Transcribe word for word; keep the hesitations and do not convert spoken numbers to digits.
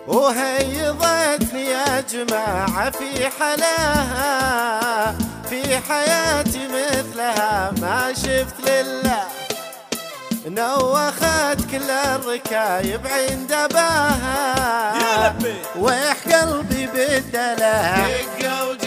وهيضتني يا جماعة في حلاها، في حياتي مثلها ما شفت لله. نوخت كل الركايب عند باها، ويح قلبي بالدلال.